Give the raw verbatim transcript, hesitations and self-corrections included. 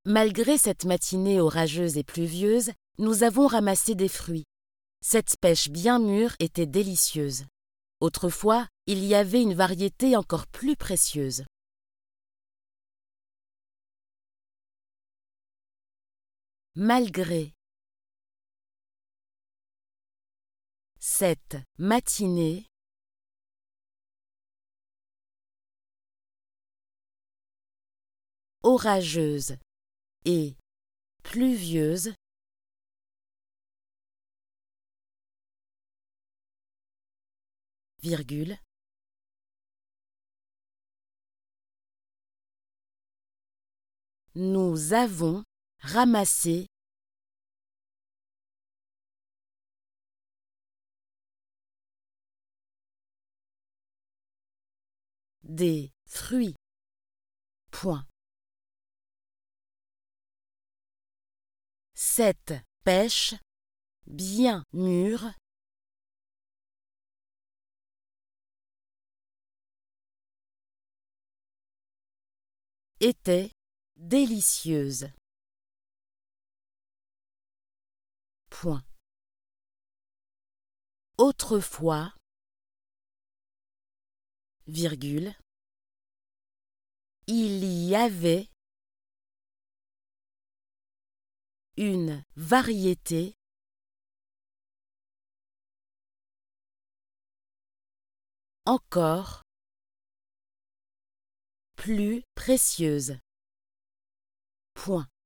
Malgré cette matinée orageuse et pluvieuse, nous avons ramassé des fruits. Cette pêche bien mûre était délicieuse. Autrefois, il y avait une variété encore plus précieuse. Malgré cette matinée orageuse et pluvieuse, virgule, nous avons ramassé des fruits. Point. Cette pêche bien mûre était délicieuse. Point. Autrefois, virgule, il y avait une variété encore plus précieuse. Point.